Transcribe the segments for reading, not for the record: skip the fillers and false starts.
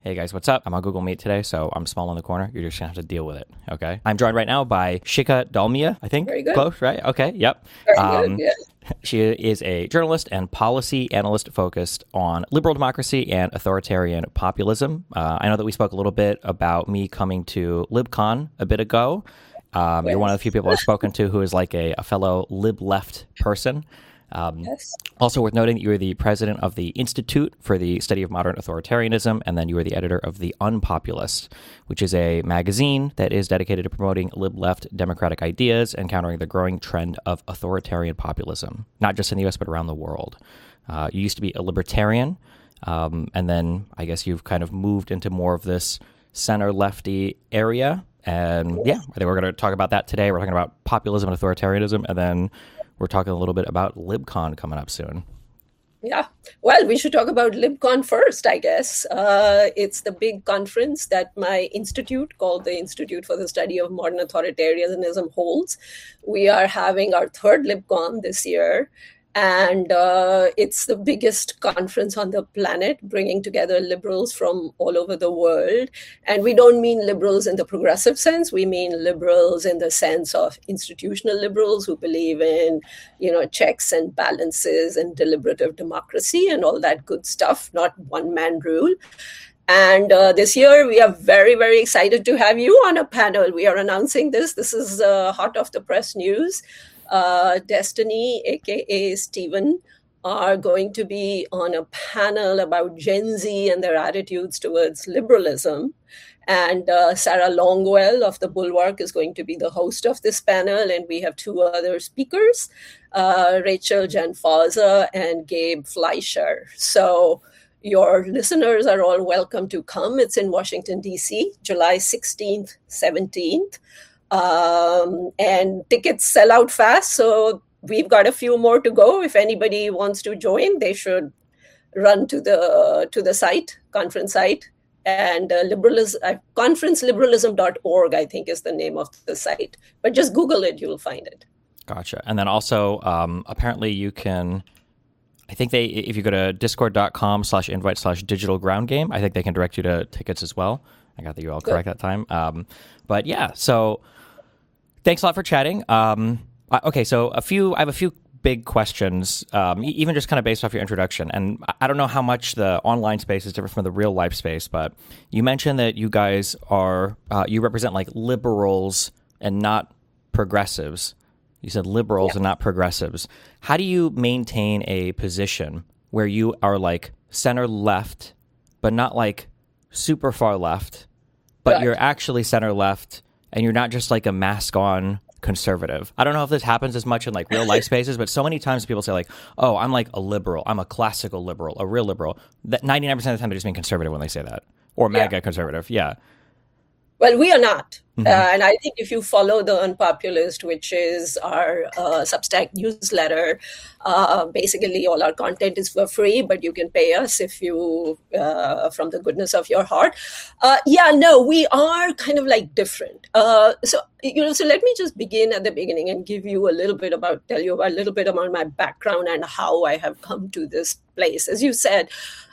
Hey guys, what's up? I'm on Google Meet today, so I'm small in the corner. You're just gonna have to deal with it, okay? I'm joined right now by Shikha Dalmia, I think. Very good. Close, right? Okay, yep. Very good. Um, Yeah. she is a journalist and policy analyst focused on liberal democracy and authoritarian populism. I know that we spoke a little bit about me coming to LibCon a bit ago. You're one of the Yes. few people I've spoken to who is like a fellow lib-left person. Yes. Also worth noting that you are the president of the Institute for the Study of Modern Authoritarianism, and then you are the editor of The Unpopulist, which is a magazine that is dedicated to promoting lib-left democratic ideas and countering the growing trend of authoritarian populism, not just in the U.S., but around the world. You used to be a libertarian, and then I guess you've kind of moved into more of this center-lefty area. And yeah, I think we're going to talk about that today. We're talking about populism and authoritarianism, and then we're talking a little bit about LibCon coming up soon. Yeah. Well, we should talk about LibCon first, I guess. It's the big conference that my institute, called the Institute for the Study of Modern Authoritarianism, holds. We are having our third LibCon this year. And it's the biggest conference on the planet, bringing together liberals from all over the world. And we don't mean liberals in the progressive sense. We mean liberals in the sense of institutional liberals who believe in, checks and balances and deliberative democracy and all that good stuff, not one-man rule. And this year, we are very, very excited to have you on a panel. We are announcing this. This is hot off the press news. Destiny, aka Stephen, are going to be on a panel about Gen Z and their attitudes towards liberalism. And Sarah Longwell of the Bulwark is going to be the host of this panel. And we have two other speakers, Rachel Janfauza and Gabe Fleischer. So your listeners are all welcome to come. It's in Washington, D.C., July 16th, 17th. And tickets sell out fast, so we've got a few more to go. If anybody wants to join, they should run to the site, conference site, and conferenceliberalism.org, I think, is the name of the site. But just Google it, you'll find it. Gotcha. And then also, apparently you can, I think if you go to discord.com/invite/digital ground game, I think they can direct you to tickets as well. I got the URL correct that time. But yeah, so thanks a lot for chatting. Okay, so I have a few big questions, even just kind of based off your introduction. And I don't know how much the online space is different from the real life space, but you mentioned that you guys you represent like liberals and not progressives. You said liberals and not progressives. How do you maintain a position where you are like center left, but not like super far left, but Right. you're actually center left, and you're not just like a mask on conservative? I don't know if this happens as much in like real life spaces, but so many times people say like, oh, I'm like a liberal. I'm a classical liberal, a real liberal. That 99% of the time they're just being conservative when they say that, or MAGA conservative. Yeah. Well, we are not. And I think if you follow the Unpopulist, which is our Substack newsletter, basically all our content is for free, but you can pay us if you, from the goodness of your heart. We are kind of like different. So let me just begin at the beginning and tell you a little bit about my background and how I have come to this place. As you said,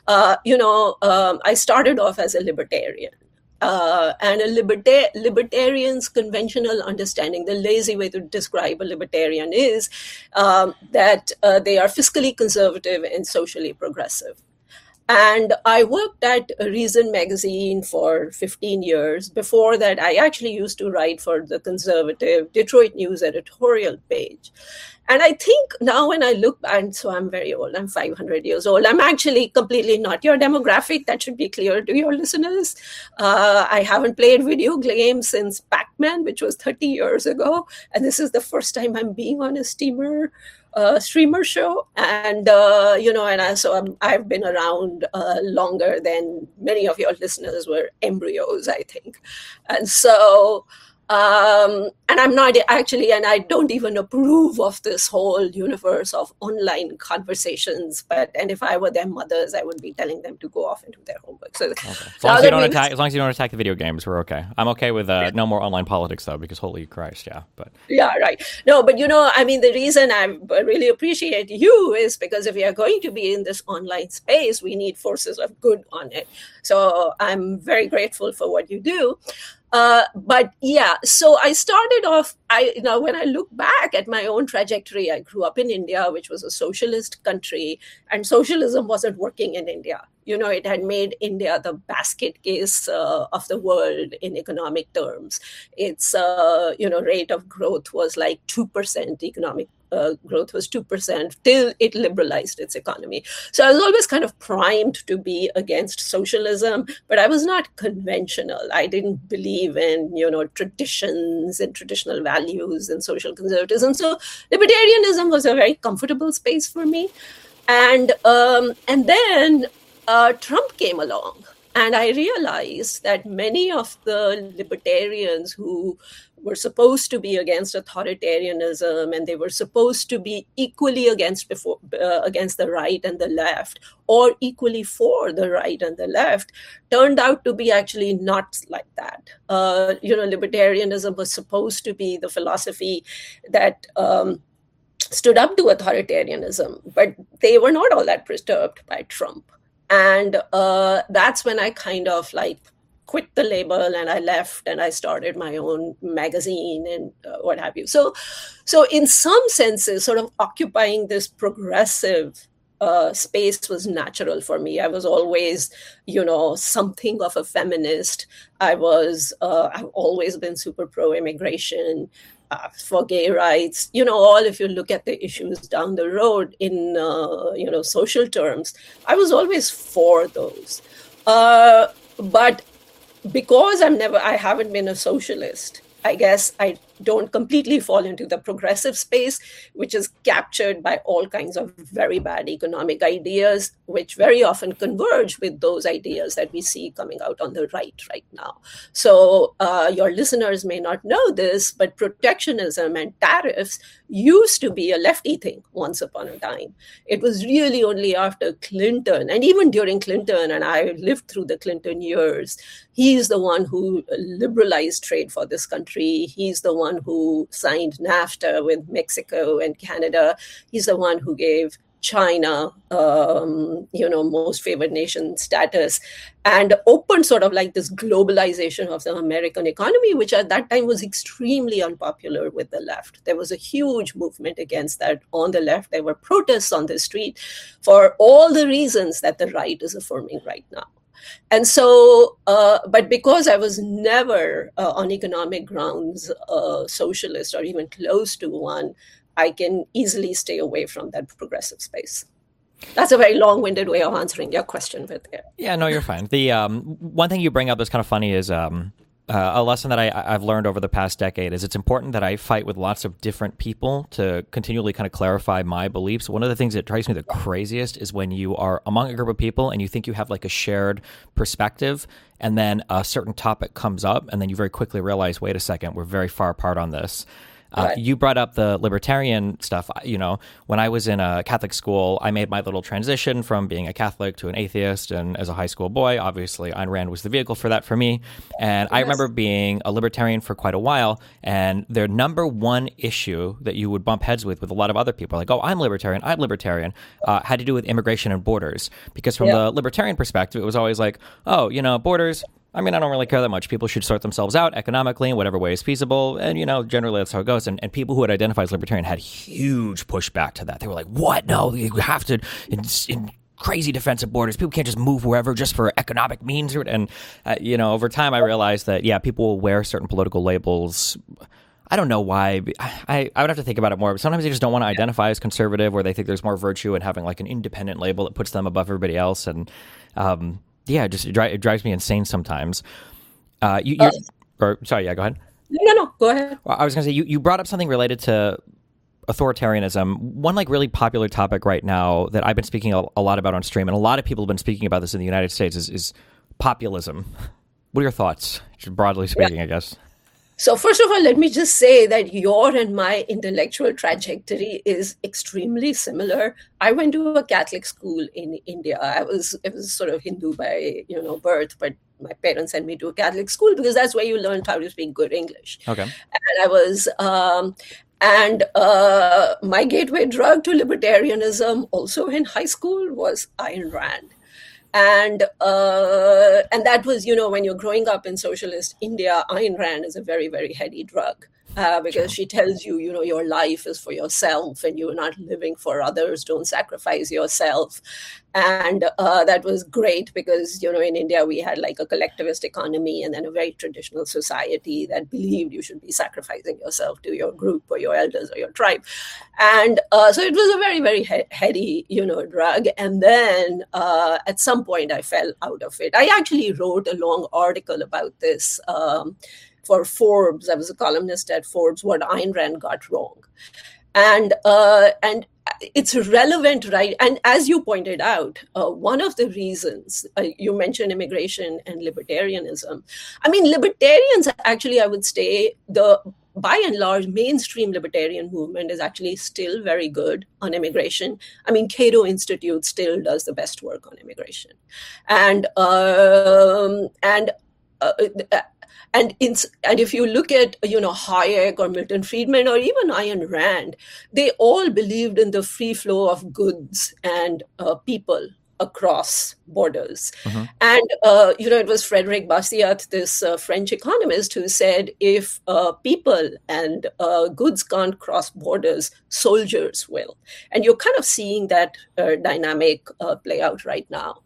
I started off as a libertarian. And a libertarian's conventional understanding, the lazy way to describe a libertarian is that they are fiscally conservative and socially progressive. And I worked at Reason magazine for 15 years. Before that, I actually used to write for the conservative Detroit News editorial page. And I think now when I look, and so I'm very old, I'm 500 years old. I'm actually completely not your demographic. That should be clear to your listeners. I haven't played video games since Pac-Man, which was 30 years ago. And this is the first time I'm being on a streamer show. And, I've been around longer than many of your listeners were embryos, I think. And so And I'm not actually, and I don't even approve of this whole universe of online conversations. And if I were their mothers, I would be telling them to go off and do their homework. So, okay. As long as you don't attack the video games, we're okay. I'm okay with no more online politics, though, because holy Christ, yeah. But yeah, right. No, but I mean, the reason I really appreciate you is because if we are going to be in this online space, we need forces of good on it. So I'm very grateful for what you do. But yeah, so I started off, when I look back at my own trajectory, I grew up in India, which was a socialist country, and socialism wasn't working in India. It had made India the basket case of the world in economic terms. Its, rate of growth was like 2%. Economic growth was 2% till it liberalized its economy. So I was always kind of primed to be against socialism, but I was not conventional. I didn't believe in, traditions and traditional values and social conservatism. So libertarianism was a very comfortable space for me. And then Trump came along. And I realized that many of the libertarians who were supposed to be against authoritarianism, and they were supposed to be equally against the right and the left, or equally for the right and the left, turned out to be actually not like that. Libertarianism was supposed to be the philosophy that stood up to authoritarianism, but they were not all that perturbed by Trump. And that's when I kind of quit the label and I left and I started my own magazine and what have you. So in some senses, sort of occupying this progressive space was natural for me. I was always, something of a feminist. I've always been super pro-immigration. For gay rights, if you look at the issues down the road in, social terms, I was always for those. But because I haven't been a socialist, I guess I don't completely fall into the progressive space, which is captured by all kinds of very bad economic ideas, which very often converge with those ideas that we see coming out on the right now. So your listeners may not know this, but protectionism and tariffs used to be a lefty thing once upon a time. It was really only after Clinton, and even during Clinton, and I lived through the Clinton years, he's the one who liberalized trade for this country. He's the one who signed NAFTA with Mexico and Canada. He's the one who gave China, most favored nation status, and opened sort of like this globalization of the American economy, which at that time was extremely unpopular with the left. There was a huge movement against that on the left. There were protests on the street for all the reasons that the right is affirming right now. And so, but because I was never on economic grounds socialist or even close to one, I can easily stay away from that progressive space. That's a very long-winded way of answering your question, but yeah, no, you're fine. The one thing you bring up that's kind of funny is a lesson that I've learned over the past decade is it's important that I fight with lots of different people to continually kind of clarify my beliefs. One of the things that drives me the craziest is when you are among a group of people and you think you have like a shared perspective, and then a certain topic comes up, and then you very quickly realize, wait a second, we're very far apart on this. You brought up the libertarian stuff. When I was in a Catholic school, I made my little transition from being a Catholic to an atheist. And as a high school boy, obviously, Ayn Rand was the vehicle for that for me. And I remember being a libertarian for quite a while. And their number one issue that you would bump heads with a lot of other people, like, oh, I'm libertarian, had to do with immigration and borders. Because from the libertarian perspective, it was always like, oh, borders, I mean, I don't really care that much. People should sort themselves out economically in whatever way is feasible. And, generally that's how it goes. And people who would identify as libertarian had huge pushback to that. They were like, what? No, you have to, in crazy defense of borders. People can't just move wherever just for economic means. And, over time I realized that, people will wear certain political labels. I don't know why. I would have to think about it more. But sometimes they just don't want to identify as conservative, or they think there's more virtue in having like an independent label that puts them above everybody else. And, it drives me insane sometimes. Sorry, go ahead. No, go ahead. Well, I was going to say, you brought up something related to authoritarianism. One like really popular topic right now that I've been speaking a lot about on stream, and a lot of people have been speaking about this in the United States, is populism. What are your thoughts, just broadly speaking, I guess? So first of all, let me just say that your and my intellectual trajectory is extremely similar. I went to a Catholic school in India. It was sort of Hindu by birth, but my parents sent me to a Catholic school because that's where you learned how to speak good English. Okay. And I was my gateway drug to libertarianism also in high school was Ayn Rand. And that was, when you're growing up in socialist India, Ayn Rand is a very, very heady drug because she tells you, your life is for yourself and you're not living for others. Don't sacrifice yourself. And that was great because, in India, we had like a collectivist economy and then a very traditional society that believed you should be sacrificing yourself to your group or your elders or your tribe. And so it was a very, very heady, drug. And then at some point, I fell out of it. I actually wrote a long article about this for Forbes. I was a columnist at Forbes, what Ayn Rand got wrong. And it's relevant, right? And as you pointed out, one of the reasons you mentioned immigration and libertarianism. I mean, libertarians actually, I would say, by and large, mainstream libertarian movement is actually still very good on immigration. I mean, Cato Institute still does the best work on immigration, and if you look at Hayek or Milton Friedman or even Ayn Rand, they all believed in the free flow of goods and people across borders. Mm-hmm. And it was Frederic Bastiat, this French economist, who said if people and goods can't cross borders, soldiers will. And you're kind of seeing that dynamic play out right now.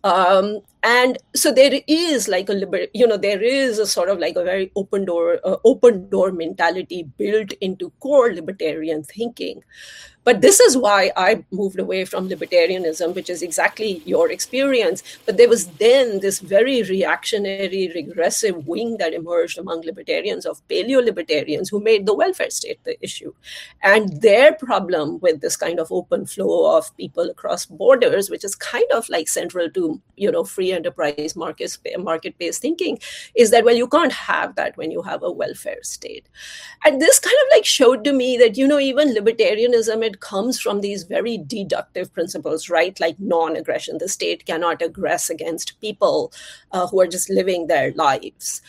And so there is like there is a sort of like a very open door mentality built into core libertarian thinking. But this is why I moved away from libertarianism, which is exactly your experience. But there was then this very reactionary, regressive wing that emerged among libertarians of paleo-libertarians who made the welfare state the issue. And their problem with this kind of open flow of people across borders, which is kind of like central to, free enterprise market-based thinking, is that, well, you can't have that when you have a welfare state. And this kind of like showed to me that, even libertarianism, it comes from these very deductive principles, right? Like non-aggression. The state cannot aggress against people who are just living their lives,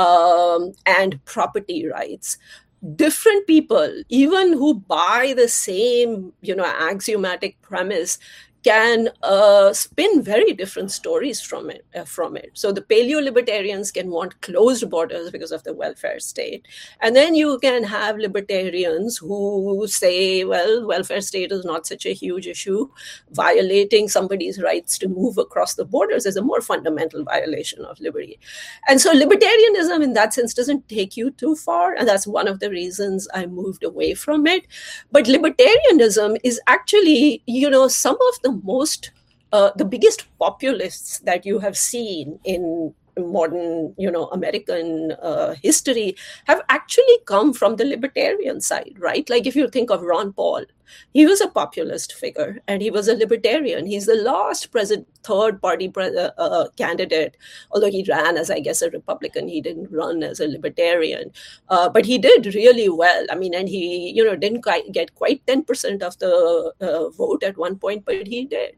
and property rights. Different people, even who buy the same, axiomatic premise, can spin very different stories from it. So the paleo-libertarians can want closed borders because of the welfare state. And then you can have libertarians who say, well, welfare state is not such a huge issue. Violating somebody's rights to move across the borders is a more fundamental violation of liberty. And so libertarianism in that sense doesn't take you too far. And that's one of the reasons I moved away from it. But libertarianism is actually, some of the biggest populists that you have seen in modern, American history have actually come from the libertarian side, right? Like if you think of Ron Paul, he was a populist figure and he was a libertarian. He's the last third party candidate, although he ran as, I guess, a Republican. He didn't run as a libertarian, but he did really well. I mean, and he, didn't get quite 10% of the vote at one point, but he did.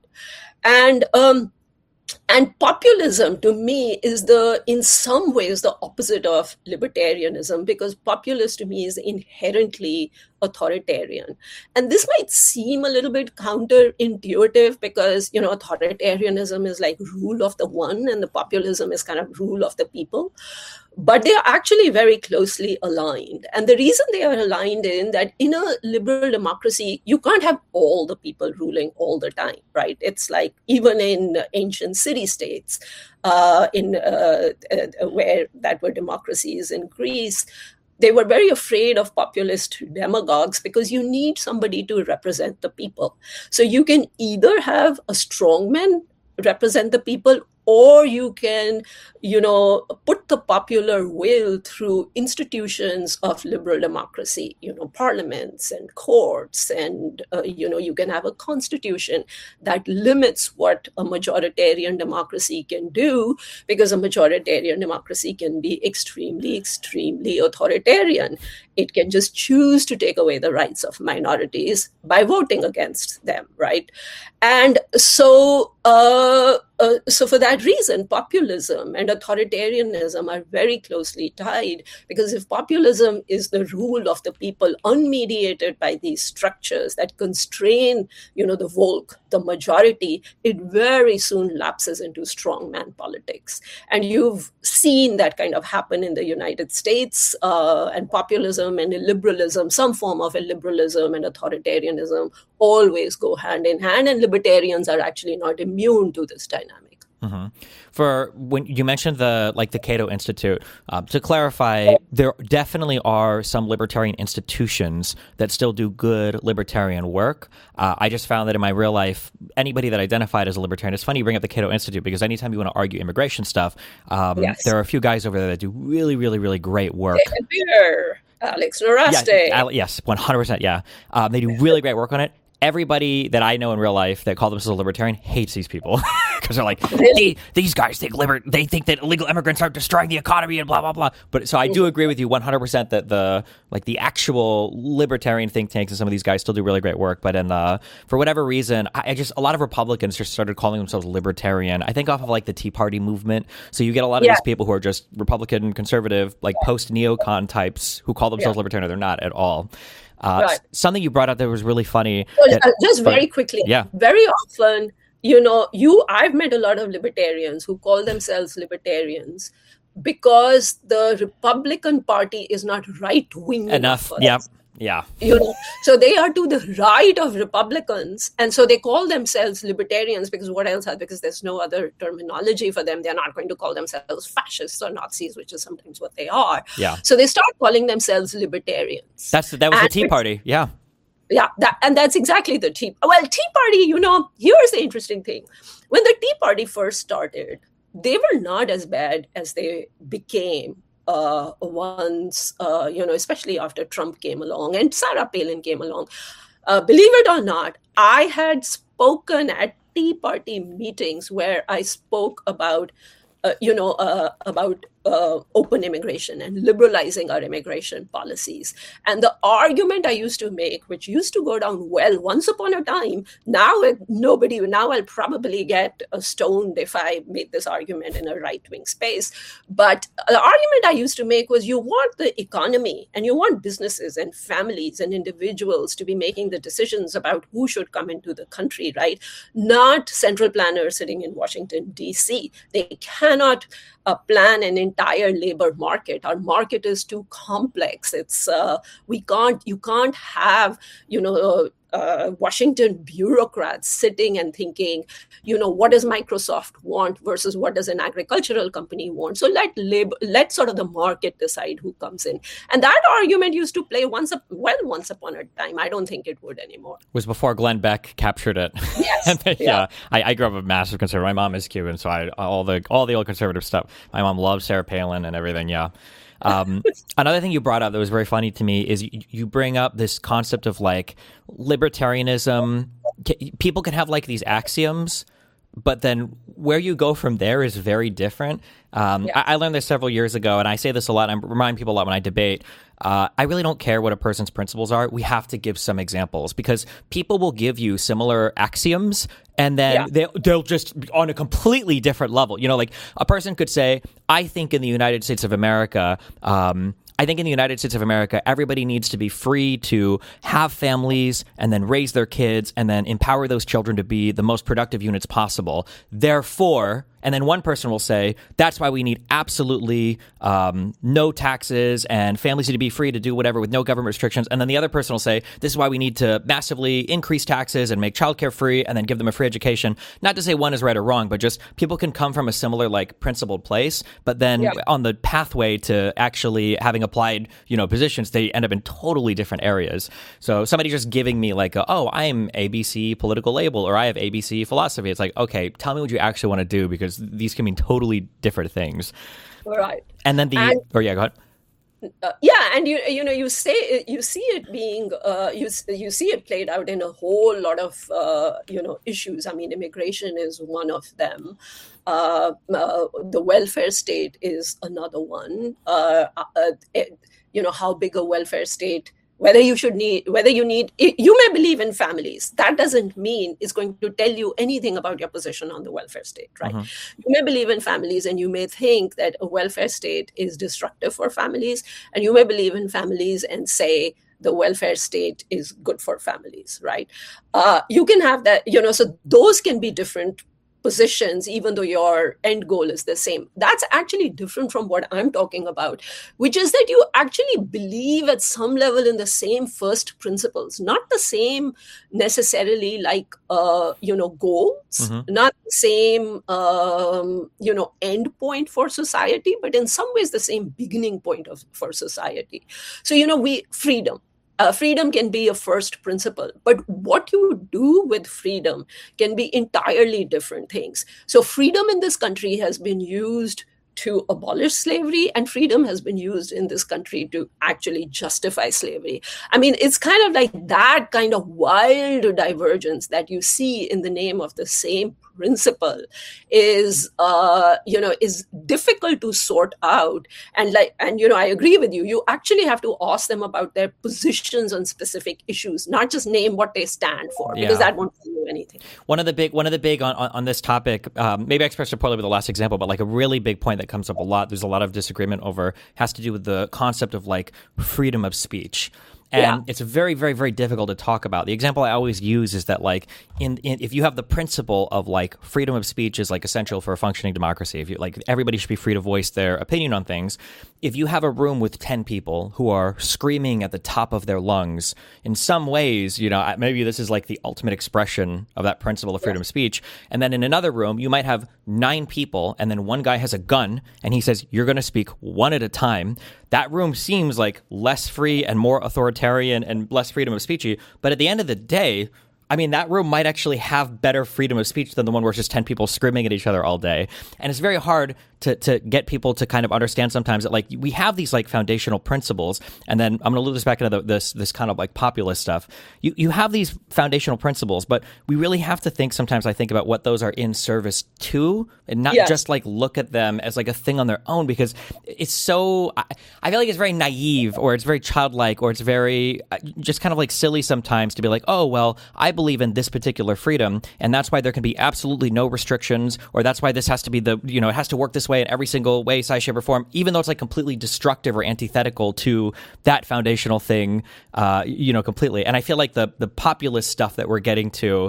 And populism, to me, is in some ways the opposite of libertarianism, because populist to me is inherently authoritarian. And this might seem a little bit counterintuitive because, authoritarianism is like rule of the one and the populism is kind of rule of the people. But they are actually very closely aligned. And the reason they are aligned in that in a liberal democracy, you can't have all the people ruling all the time, right? It's like even in ancient city-states, where that were democracies in Greece, they were very afraid of populist demagogues because you need somebody to represent the people. So you can either have a strongman represent the people, or you can, put the popular will through institutions of liberal democracy, parliaments and courts, and, you can have a constitution that limits what a majoritarian democracy can do, because a majoritarian democracy can be extremely, extremely authoritarian. It can just choose to take away the rights of minorities by voting against them, right? And so for that reason, populism and authoritarianism are very closely tied, because if populism is the rule of the people unmediated by these structures that constrain, the Volk, the majority, it very soon lapses into strongman politics. And you've seen that kind of happen in the United States, and populism and illiberalism, some form of illiberalism and authoritarianism always go hand in hand, and libertarians are actually not immune to this dynamic. Mm-hmm. For when you mentioned the Cato Institute, to clarify, there definitely are some libertarian institutions that still do good libertarian work. I just found that in my real life, anybody that identified as a libertarian, it's funny you bring up the Cato Institute, because anytime you want to argue immigration stuff, Yes. there are a few guys over there that do really, really, really great work. David Beer, Alex Naraste. Yes, 100%. Yeah. They do really great work on it. Everybody that I know in real life that call themselves a libertarian hates these people, because they're like, Really? these guys think they think that illegal immigrants are destroying the economy and blah blah blah. But so I do agree with you 100% that the actual libertarian think tanks and some of these guys still do really great work. But for whatever reason, I just, a lot of Republicans just started calling themselves libertarian. I think off of the Tea Party movement. So you get a lot of these people who are just Republican, conservative, post neocon types who call themselves libertarian. They're not at all. Right. Something you brought up that was really funny. Very quickly. Yeah. Very often, I've met a lot of libertarians who call themselves libertarians because the Republican Party is not right-wing enough. Yeah. So they are to the right of Republicans, and so they call themselves libertarians, because what else? Because there's no other terminology for them. They're not going to call themselves fascists or Nazis, which is sometimes what they are. Yeah. So they start calling themselves libertarians. That was the Tea Party. Yeah. Yeah, that's exactly the Tea. Well, Tea Party, here's the interesting thing. When the Tea Party first started, they were not as bad as they became once, especially after Trump came along and Sarah Palin came along. Believe it or not, I had spoken at Tea Party meetings where I spoke about open immigration and liberalizing our immigration policies. And the argument I used to make, which used to go down well once upon a time, now I'll probably get stoned if I make this argument in a right-wing space. But the argument I used to make was, you want the economy and you want businesses and families and individuals to be making the decisions about who should come into the country, right? Not central planners sitting in Washington, D.C. They cannot plan an entire labor market. Our market is too complex. It's you can't have Washington bureaucrats sitting and thinking, what does Microsoft want versus what does an agricultural company want? So let sort of the market decide who comes in. And that argument used to play once upon a time. I don't think it would anymore. It was before Glenn Beck captured it. Yes. I grew up a massive conservative. My mom is Cuban, so all the old conservative stuff. My mom loves Sarah Palin and everything. Yeah. Another thing you brought up that was very funny to me is you bring up this concept of libertarianism. People can have these axioms, but then where you go from there is very different. I learned this several years ago, and I say this a lot, and I remind people a lot when I debate. I really don't care what a person's principles are. We have to give some examples, because people will give you similar axioms, and then they'll just on a completely different level. A person could say, I think in the United States of America, everybody needs to be free to have families and then raise their kids and then empower those children to be the most productive units possible. Therefore, and then one person will say, that's why we need absolutely no taxes and families need to be free to do whatever with no government restrictions. And then the other person will say, this is why we need to massively increase taxes and make childcare free and then give them a free education. Not to say one is right or wrong, but just people can come from a similar principled place, but then on the pathway to actually having applied, positions, they end up in totally different areas. So somebody just giving me I'm ABC political label or I have ABC philosophy. It's okay, tell me what you actually want to do, because because these can mean totally different things. Right. And then go ahead. And you see it being you see it played out in a whole lot of issues. I mean, immigration is one of them. The welfare state is another one. How big a welfare state. You may believe in families. That doesn't mean it's going to tell you anything about your position on the welfare state, right? You may believe in families and you may think that a welfare state is destructive for families, and you may believe in families and say the welfare state is good for families, right? You can have that, so those can be different positions, even though your end goal is the same. That's actually different from what I'm talking about, which is that you actually believe at some level in the same first principles, not the same necessarily like, goals, not the same, end point for society, but in some ways the same beginning point for society. So, freedom can be a first principle, but what you do with freedom can be entirely different things. So freedom in this country has been used to abolish slavery, and freedom has been used in this country to actually justify slavery. I mean, it's kind of like that kind of wild divergence that you see in the name of the same principle is difficult to sort out. And I agree with you. You actually have to ask them about their positions on specific issues, not just name what they stand for, because that won't tell you anything. One of the big on this topic, maybe I expressed it poorly with the last example, but like a really big point that comes up a lot, there's a lot of disagreement over, has to do with the concept of like freedom of speech. And it's very, very, very difficult to talk about. The example I always use is that, like, if you have the principle of like freedom of speech is like essential for a functioning democracy. If you like, everybody should be free to voice their opinion on things. If you have a room with 10 people who are screaming at the top of their lungs, in some ways, maybe this is like the ultimate expression of that principle of freedom of speech. And then in another room, you might have 9 people, and then one guy has a gun, and he says, "You're going to speak one at a time." That room seems like less free and more authoritarian and less freedom of speechy. But at the end of the day, I mean, that room might actually have better freedom of speech than the one where it's just 10 people screaming at each other all day. And it's very hard to get people to kind of understand sometimes that, like, we have these like foundational principles, and then I'm going to loop this back into this kind of like populist stuff. You have these foundational principles, but we really have to think sometimes, I think, about what those are in service to, and not just like look at them as like a thing on their own, because it's so, I feel like it's very naive, or it's very childlike, or it's very just kind of like silly sometimes to be like, oh, well, I believe in this particular freedom, and that's why there can be absolutely no restrictions, or that's why this has to be it has to work this way in every single way, size, shape, or form, even though it's like completely destructive or antithetical to that foundational thing, completely. And I feel like the populist stuff that we're getting to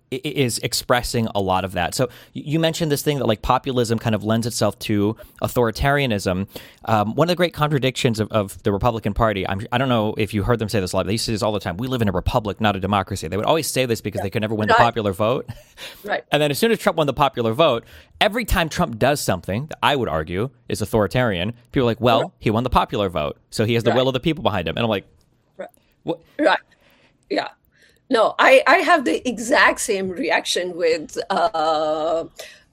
is expressing a lot of that. So you mentioned this thing that like populism kind of lends itself to authoritarianism. One of the great contradictions of the Republican Party, I don't know if you heard them say this a lot, they used to say this all the time: we live in a republic, not a democracy. They would always say this because they could never win the popular vote. Right. And then as soon as Trump won the popular vote, every time Trump does something that I would argue is authoritarian, people are like, well, he won the popular vote, so he has the will of the people behind him. And I'm like, what? Right. Yeah. No, I have the exact same reaction with a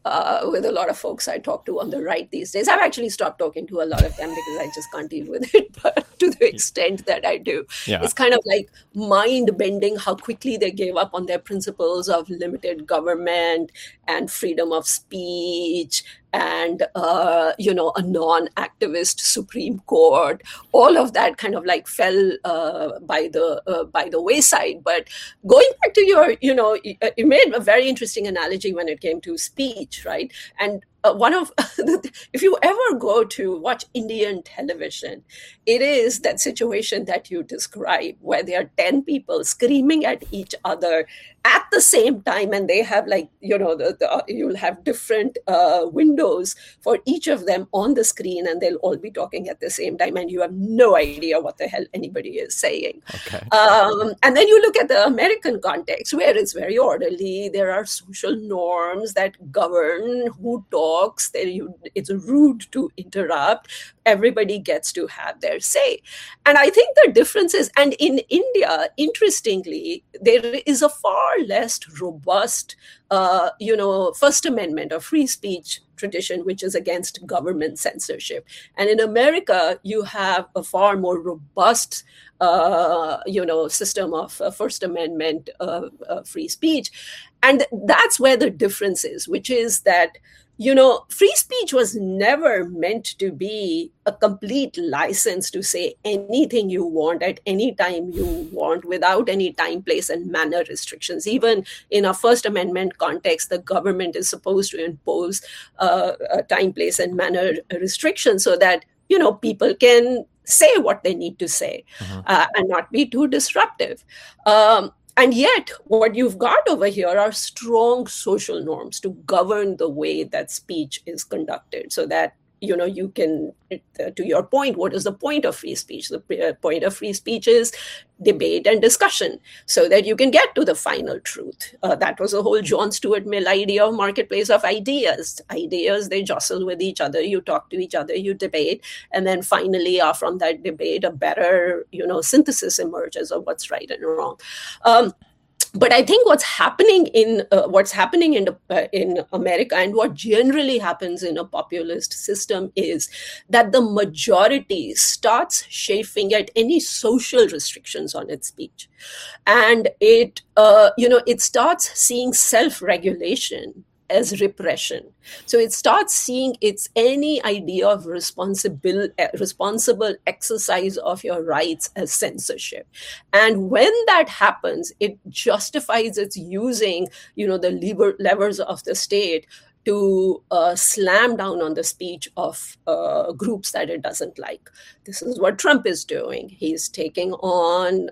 lot of folks I talk to on the right these days. I've actually stopped talking to a lot of them because I just can't deal with it, but to the extent that I do. It's kind of like mind-bending how quickly they gave up on their principles of limited government and freedom of speech and a non-activist Supreme Court. All of that kind of like fell by the wayside. But going back to your, you made a very interesting analogy when it came to speech, right? And if you ever go to watch Indian television, it is that situation that you describe where there are 10 people screaming at each other at the same time, and they have like, you'll have different windows for each of them on the screen, and they'll all be talking at the same time, and you have no idea what the hell anybody is saying. Okay. And then you look at the American context, where it's very orderly. There are social norms that govern who talks. It's rude to interrupt. Everybody gets to have their say. And I think the difference is, and in India, interestingly, there is a far less robust, First Amendment or free speech tradition, which is against government censorship. And in America, you have a far more robust, system of First Amendment free speech. And that's where the difference is, which is that free speech was never meant to be a complete license to say anything you want at any time you want without any time, place, and manner restrictions. Even in a First Amendment context, the government is supposed to impose a time, place, and manner restrictions so that, people can say what they need to say and not be too disruptive. And yet, what you've got over here are strong social norms to govern the way that speech is conducted so that, you can, to your point, what is the point of free speech? The point of free speech is debate and discussion so that you can get to the final truth. That was the whole John Stuart Mill idea of marketplace of ideas. Ideas, they jostle with each other, you talk to each other, you debate, and then finally, from that debate, a better, synthesis emerges of what's right and wrong. But I think what's happening in America and what generally happens in a populist system is that the majority starts chafing at any social restrictions on its speech, and it starts seeing self-regulation as repression. So it starts seeing it's any idea of responsible exercise of your rights as censorship. And when that happens, it justifies its using, the levers of the state to slam down on the speech of groups that it doesn't like. This is what Trump is doing. He's taking on,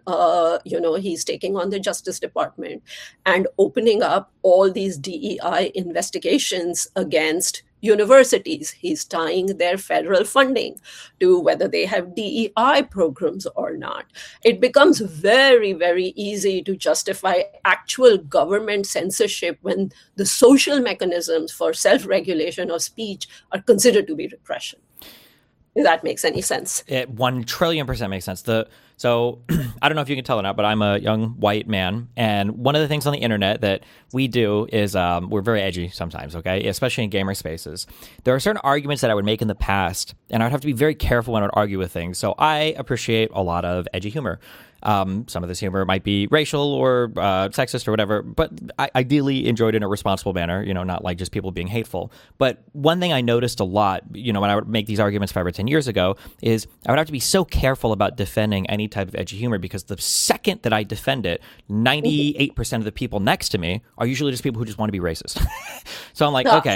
the Justice Department and opening up all these DEI investigations against universities. He's tying their federal funding to whether they have DEI programs or not. It becomes very, very easy to justify actual government censorship when the social mechanisms for self-regulation of speech are considered to be repression. If that makes any sense. It 1,000,000,000% makes sense. So I don't know if you can tell or not, but I'm a young white man. And one of the things on the internet that we do is we're very edgy sometimes, okay? Especially in gamer spaces. There are certain arguments that I would make in the past, and I'd have to be very careful when I would argue with things. So I appreciate a lot of edgy humor. Some of this humor might be racial or sexist or whatever, but I ideally enjoyed it in a responsible manner, not like just people being hateful. But one thing I noticed a lot, when I would make these arguments 5 or 10 years ago, is I would have to be so careful about defending any type of edgy humor because the second that I defend it, 98% of the people next to me are usually just people who just want to be racist. So I'm like, okay,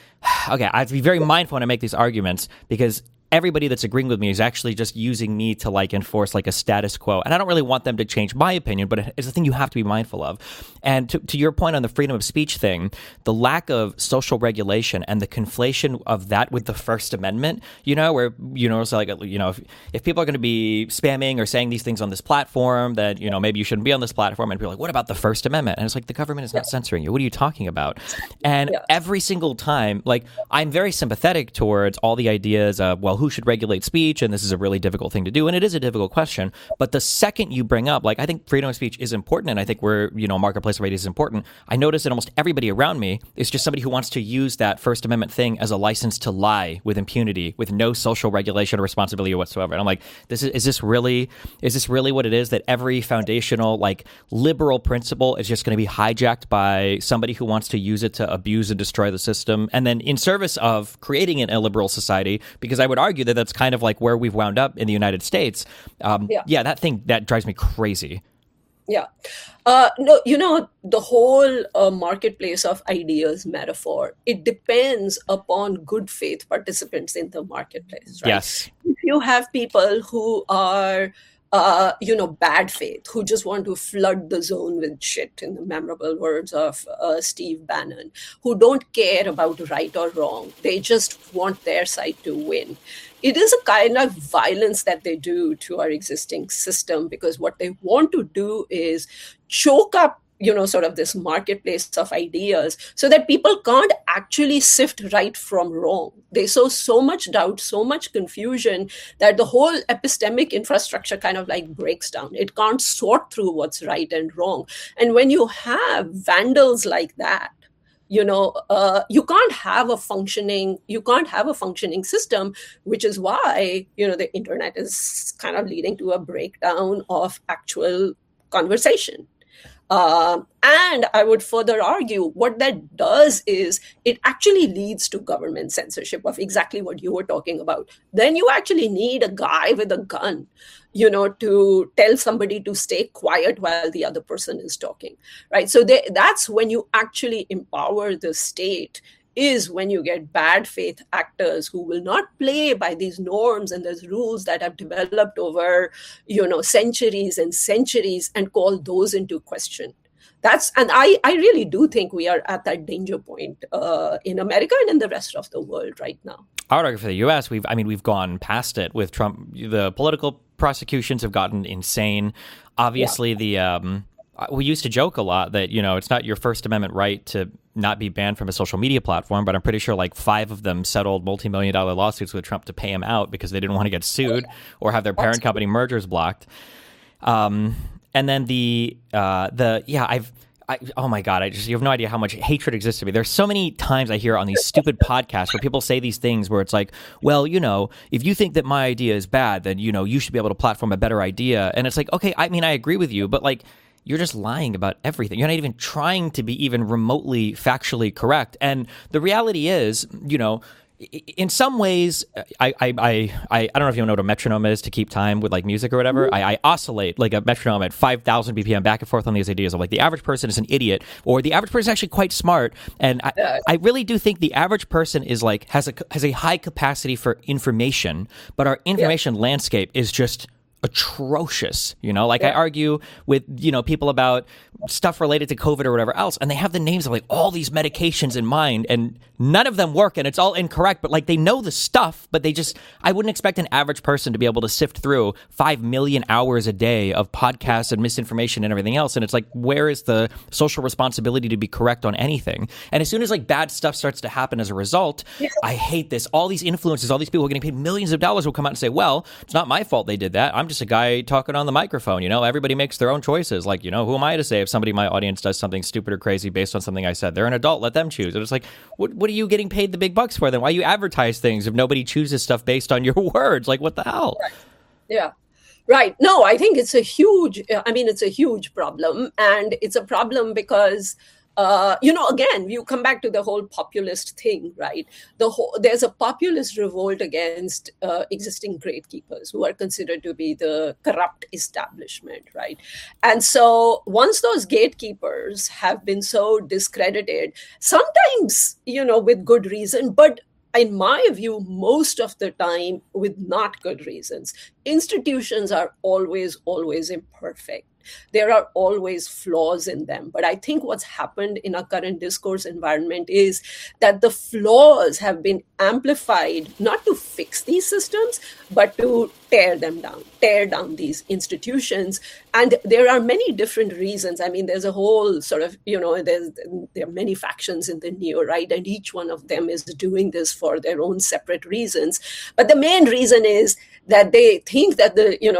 I have to be very mindful when I make these arguments because everybody that's agreeing with me is actually just using me to enforce a status quo. And I don't really want them to change my opinion, but it's a thing you have to be mindful of. And to your point on the freedom of speech thing, the lack of social regulation and the conflation of that with the First Amendment, where, so if people are going to be spamming or saying these things on this platform, that, maybe you shouldn't be on this platform. And people are like, what about the First Amendment? And it's like, the government is not censoring you. What are you talking about? And every single time, I'm very sympathetic towards all the ideas of, who should regulate speech? And this is a really difficult thing to do. And it is a difficult question. But the second you bring up, I think freedom of speech is important. And I think we're, marketplace of ideas is important. I notice that almost everybody around me is just somebody who wants to use that First Amendment thing as a license to lie with impunity, with no social regulation or responsibility whatsoever. And I'm like, is this really what it is, that every foundational, liberal principle is just going to be hijacked by somebody who wants to use it to abuse and destroy the system? And then in service of creating an illiberal society, because I would argue that that's kind of where we've wound up in the United States. That thing, that drives me crazy. Yeah. No, the whole marketplace of ideas metaphor, it depends upon good faith participants in the marketplace, right? Yes. If you have people who are bad faith, who just want to flood the zone with shit, in the memorable words of Steve Bannon, who don't care about right or wrong. They just want their side to win. It is a kind of violence that they do to our existing system because what they want to do is choke up sort of this marketplace of ideas, so that people can't actually sift right from wrong. They sow so much doubt, so much confusion, that the whole epistemic infrastructure kind of like breaks down. It can't sort through what's right and wrong. And when you have vandals like that, you can't have a functioning system, which is why the internet is kind of leading to a breakdown of actual conversation. And I would further argue what that does is it actually leads to government censorship of exactly what you were talking about. Then you actually need a guy with a gun, to tell somebody to stay quiet while the other person is talking, right? So that's when you actually empower the state, is when you get bad faith actors who will not play by these norms and these rules that have developed over, centuries and centuries, and call those into question. And I really do think we are at that danger point in America and in the rest of the world right now. I would argue for the U.S., we've gone past it with Trump. The political prosecutions have gotten insane. Obviously, we used to joke a lot that, it's not your First Amendment right to not be banned from a social media platform, but I'm pretty sure like 5 of them settled multi-million-dollar lawsuits with Trump to pay him out because they didn't want to get sued or have their parent company mergers blocked. And then oh my God, you have no idea how much hatred exists to me. There's so many times I hear on these stupid podcasts where people say these things where it's like, well, if you think that my idea is bad, then, you should be able to platform a better idea. And it's like, okay, I agree with you, but like, you're just lying about everything. You're not even trying to be even remotely factually correct. And the reality is, in some ways, I don't know if you know what a metronome is to keep time with like music or whatever. Mm-hmm. I oscillate like a metronome at 5,000 BPM back and forth on these ideas of like the average person is an idiot or the average person is actually quite smart. And I really do think the average person is like has a high capacity for information, but our information landscape is just atrocious. I argue with people about stuff related to COVID or whatever else, and they have the names of like all these medications in mind, and none of them work, and it's all incorrect, but like they know the stuff, but I wouldn't expect an average person to be able to sift through 5 million hours a day of podcasts and misinformation and everything else. And it's like, where is the social responsibility to be correct on anything? And as soon as like bad stuff starts to happen as a result, I hate this. All these influencers, all these people who are getting paid millions of dollars will come out and say, well, it's not my fault they did that. I'm just a guy talking on the microphone. Everybody makes their own choices. Like, who am I to say if somebody in my audience does something stupid or crazy based on something I said? They're an adult. Let them choose. And it's like, what are you getting paid the big bucks for then? Why you advertise things if nobody chooses stuff based on your words? Like, what the hell? Right. Yeah. Right. No, I think it's a huge problem. And it's a problem because again, you come back to the whole populist thing, right? There's a populist revolt against existing gatekeepers who are considered to be the corrupt establishment, right? And so once those gatekeepers have been so discredited, sometimes, with good reason, but in my view, most of the time with not good reasons. Institutions are always, always imperfect. There are always flaws in them. But I think what's happened in our current discourse environment is that the flaws have been amplified, not to fix these systems, but to tear down these institutions. And there are many different reasons. There's a whole sort of, there are many factions in the neo-right, and each one of them is doing this for their own separate reasons. But the main reason is that they think that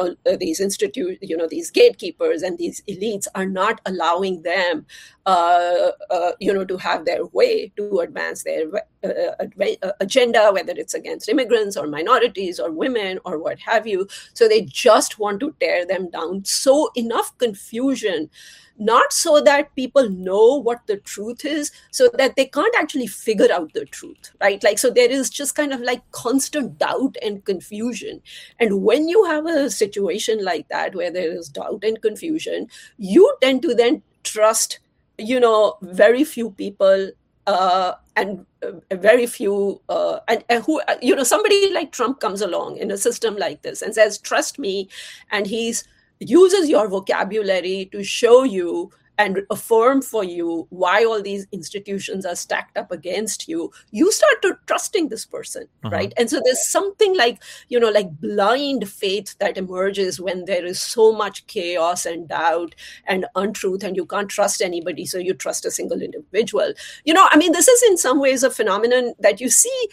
these gatekeepers and these elites are not allowing them, to have their way, to advance their agenda, whether it's against immigrants or minorities or women or what have you. So they just want to tear them down. So enough confusion, not so that people know what the truth is, so that they can't actually figure out the truth, right? Like, so there is just kind of like constant doubt and confusion. And when you have a situation like that, where there is doubt and confusion, you tend to then trust, very few people, and very few, and who, somebody like Trump comes along in a system like this and says, trust me. And uses your vocabulary to show you and affirm for you why all these institutions are stacked up against you, you start to trusting this person, right? And so there's something like, like blind faith that emerges when there is so much chaos and doubt and untruth, and you can't trust anybody, so you trust a single individual. This is in some ways a phenomenon that you see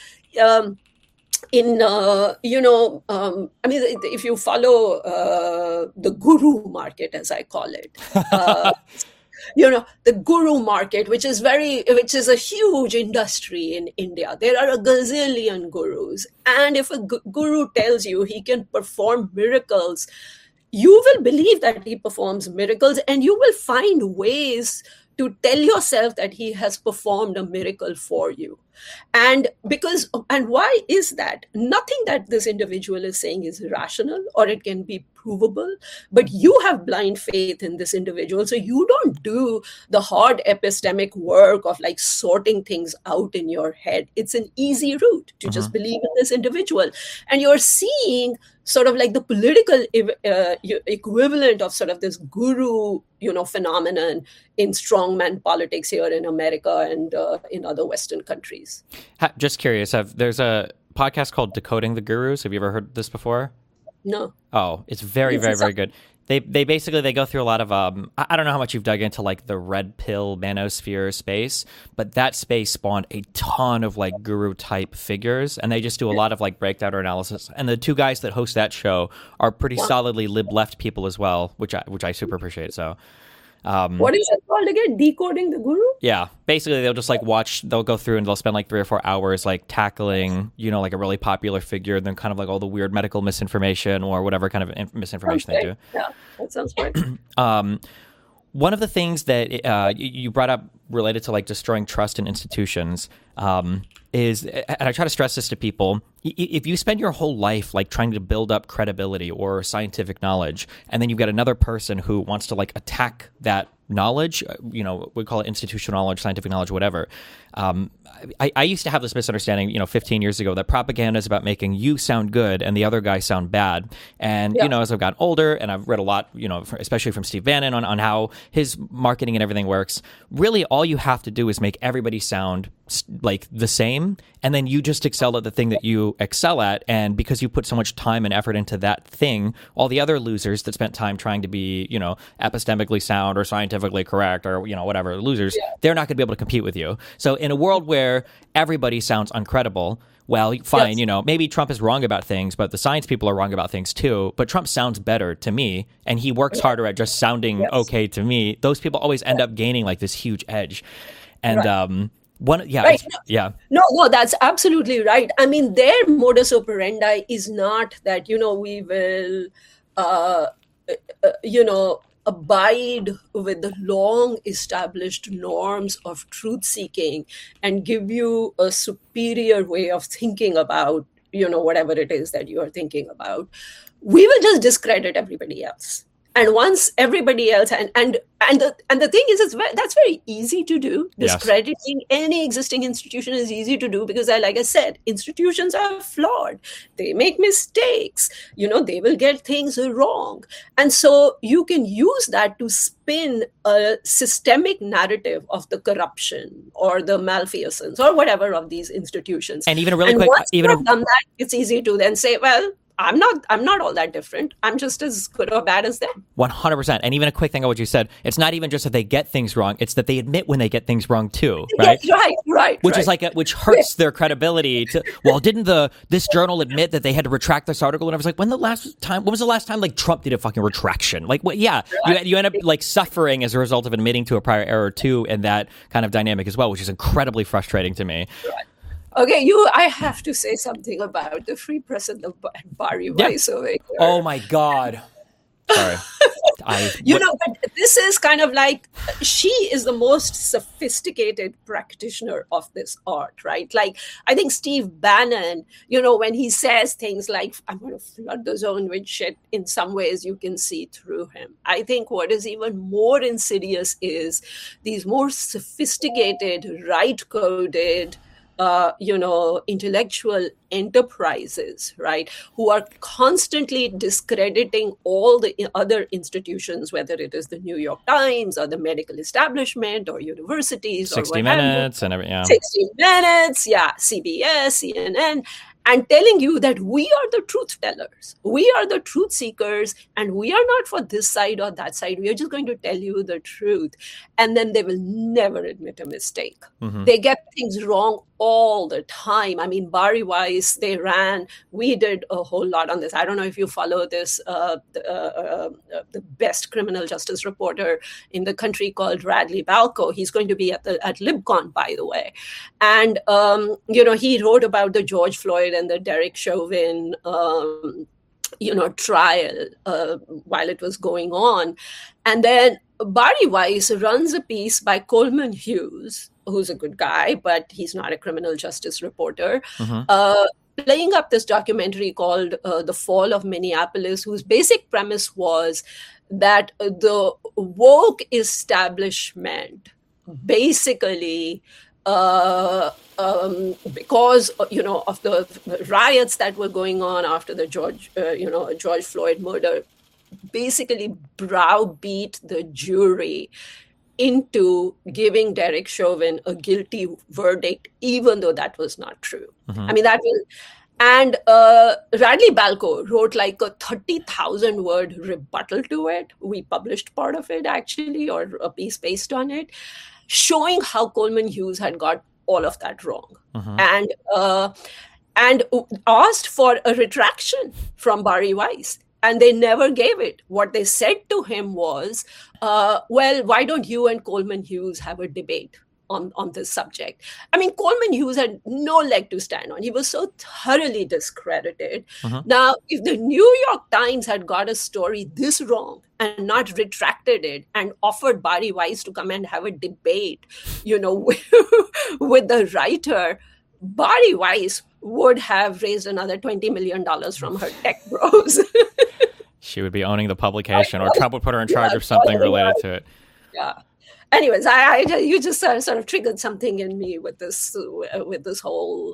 if you follow the guru market, as I call it, the guru market, which is a huge industry in India. There are a gazillion gurus. And if a guru tells you he can perform miracles, you will believe that he performs miracles, and you will find ways to tell yourself that he has performed a miracle for you. And why is that? Nothing that this individual is saying is rational or it can be provable, but you have blind faith in this individual. So you don't do the hard epistemic work of like sorting things out in your head. It's an easy route to just believe in this individual. And you're seeing sort of like the political equivalent of sort of this guru, phenomenon in strongman politics here in America and in other Western countries. Just curious, there's a podcast called Decoding the Gurus. Have you ever heard this before? No. Oh, it's very, very, very good. They basically go through a lot of I don't know how much you've dug into like the red pill manosphere space, but that space spawned a ton of like guru type figures, and they just do a lot of like breakdown or analysis. And the two guys that host that show are pretty solidly lib left people as well, which I super appreciate. So. What is it called again? Decoding the Guru? Yeah. Basically, they'll just like they'll go through and they'll spend like 3 or 4 hours like tackling, like a really popular figure, and then kind of like all the weird medical misinformation or whatever kind of misinformation they do. Yeah, that sounds great. One of the things that you brought up related to like destroying trust in institutions is, and I try to stress this to people, if you spend your whole life like trying to build up credibility or scientific knowledge, and then you've got another person who wants to like attack that knowledge, we call it institutional knowledge, scientific knowledge, whatever. I used to have this misunderstanding, 15 years ago, that propaganda is about making you sound good and the other guy sound bad. And, as I've gotten older and I've read a lot, especially from Steve Bannon on how his marketing and everything works, really all you have to do is make everybody sound like the same. And then you just excel at the thing that you excel at. And because you put so much time and effort into that thing, all the other losers that spent time trying to be, epistemically sound or scientifically correct or, whatever, losers, they're not going to be able to compete with you. So in a world where everybody sounds uncredible, well, fine, maybe Trump is wrong about things, but the science people are wrong about things too. But Trump sounds better to me, and he works harder at just sounding okay to me. Those people always end up gaining like this huge edge. And No, that's absolutely right. I mean, their modus operandi is not that, we will, abide with the long established norms of truth seeking and give you a superior way of thinking about, whatever it is that you are thinking about. We will just discredit everybody else. And once everybody else, and the thing is, that's very easy to do. Discrediting any existing institution is easy to do because, like I said, institutions are flawed. They make mistakes. They will get things wrong. And so you can use that to spin a systemic narrative of the corruption or the malfeasance or whatever of these institutions. And even a really quick, once you've done that, it's easy to then say, well, I'm not all that different. I'm just as good or bad as them. 100%. And even a quick thing on what you said, it's not even just that they get things wrong, it's that they admit when they get things wrong too, right? Right. Which is like which hurts their credibility to, well, didn't this journal admit that they had to retract this article? And I was like, when was the last time like Trump did a fucking retraction? Like, what? Yeah, you end up like suffering as a result of admitting to a prior error too, and that kind of dynamic as well, which is incredibly frustrating to me. Right. Okay, I have to say something about the Free Press and the Bari voice over here. Oh my God. Sorry. But this is kind of like, she is the most sophisticated practitioner of this art, right? Like, I think Steve Bannon, when he says things like, I'm going to flood the zone with shit, in some ways you can see through him. I think what is even more insidious is these more sophisticated, right-coded, intellectual enterprises, right, who are constantly discrediting all the other institutions, whether it is the New York Times or the medical establishment or universities or 60 what have you. Minutes and everything. Yeah. 60 Minutes, yeah, CBS, CNN, and telling you that we are the truth tellers, we are the truth seekers, and we are not for this side or that side. We are just going to tell you the truth. And then they will never admit a mistake. Mm-hmm. They get things wrong all the time. I mean, Bari Weiss, we did a whole lot on this. I don't know if you follow this, the best criminal justice reporter in the country called Radley Balco. He's going to be at LibCon, by the way. And, he wrote about the George Floyd and the Derek Chauvin, trial while it was going on. And then Bari Weiss runs a piece by Coleman Hughes, who's a good guy, but he's not a criminal justice reporter, playing up this documentary called The Fall of Minneapolis, whose basic premise was that the woke establishment basically because of the riots that were going on after the George Floyd murder, basically browbeat the jury into giving Derek Chauvin a guilty verdict, even though that was not true. Mm-hmm. I mean, and Radley Balco wrote like a 30,000 word rebuttal to it. We published part of it actually, or a piece based on it, showing how Coleman Hughes had got all of that wrong. Mm-hmm. And asked for a retraction from Bari Weiss. And they never gave it. What they said to him was, why don't you and Coleman Hughes have a debate on this subject? I mean, Coleman Hughes had no leg to stand on. He was so thoroughly discredited. Uh-huh. Now, if the New York Times had got a story this wrong and not retracted it and offered Bari Weiss to come and have a debate, with the writer, Bari Weiss would have raised another $20 million from her tech bros. She would be owning the publication, or Trump would put her in charge of something related to it. Yeah. Anyways, you just sort of triggered something in me with this whole,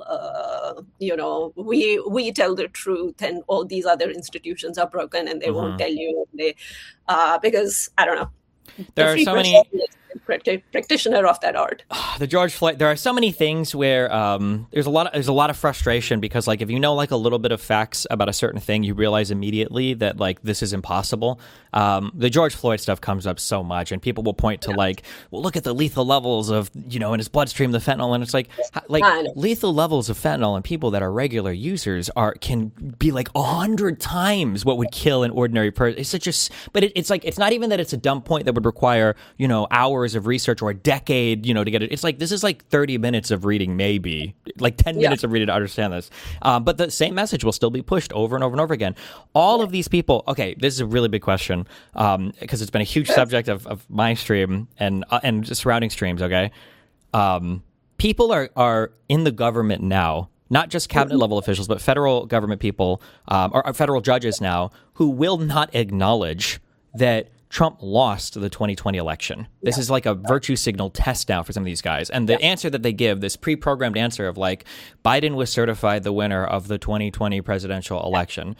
we tell the truth and all these other institutions are broken and they won't tell you. Because, I don't know. There are so many practitioner of that art. The George Floyd. There are so many things where there's a lot of frustration because like if you know like a little bit of facts about a certain thing, you realize immediately that like this is impossible. The George Floyd stuff comes up so much, and people will point to like, well, look at the lethal levels of in his bloodstream the fentanyl, and it's like lethal levels of fentanyl in people that are regular users can be like 100 times what would kill an ordinary person. It's such a, but it's like it's not even that it's a dumb point that would require hours of research or a decade, to get it. It's like, this is like 30 minutes of reading, maybe like 10 minutes of reading to understand this. But the same message will still be pushed over and over and over again. All of these people, okay, this is a really big question because it's been a huge subject of my stream and surrounding streams, okay? People are in the government now, not just cabinet level officials, but federal government people or federal judges now who will not acknowledge that Trump lost the 2020 election. This is like a virtue signal test now for some of these guys. And the answer that they give, this pre-programmed answer of like, Biden was certified the winner of the 2020 presidential election.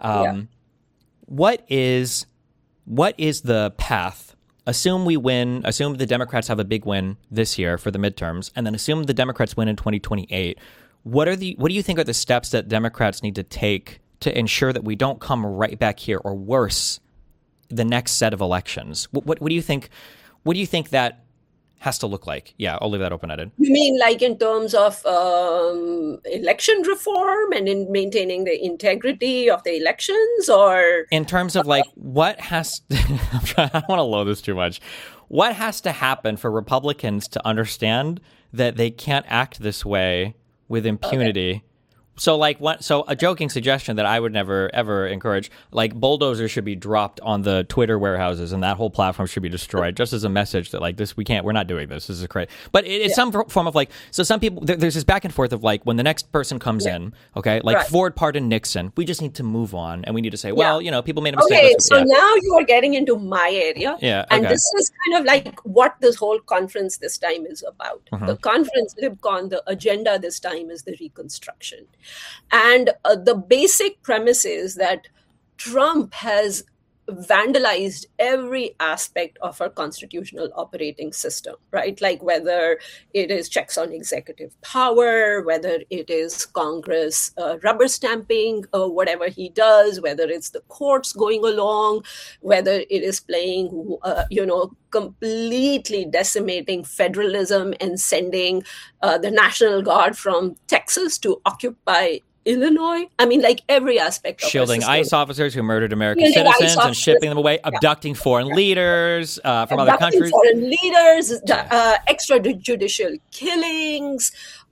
What is the path? Assume we win, assume the Democrats have a big win this year for the midterms, and then assume the Democrats win in 2028. What do you think are the steps that Democrats need to take to ensure that we don't come right back here or worse the next set of elections? What do you think? What do you think that has to look like? Yeah, I'll leave that open-ended. You mean like in terms of election reform and in maintaining the integrity of the elections, or in terms of like what has? I don't want to load this too much. What has to happen for Republicans to understand that they can't act this way with impunity? Okay. So so a joking suggestion that I would never ever encourage, like bulldozers should be dropped on the Twitter warehouses and that whole platform should be destroyed, just as a message that like this, we're not doing this. This is crazy. But it's some form of like, so some people, there's this back and forth of like when the next person comes in, okay, like Ford pardoned Nixon, we just need to move on and we need to say, well, people made a mistake. Okay, so now you are getting into my area. Yeah, and this is kind of like what this whole conference this time is about. The conference, LibCon, the agenda this time is the Reconstruction. And the basic premise is that Trump has vandalized every aspect of our constitutional operating system, right? Like whether it is checks on executive power, whether it is Congress rubber stamping whatever he does, whether it's the courts going along, whether it is playing, completely decimating federalism and sending the National Guard from Texas to occupy Illinois. I mean, like every aspect of shielding ICE officers who murdered American citizens and shipping them away, abducting foreign leaders from other countries. Foreign leaders, extrajudicial killings,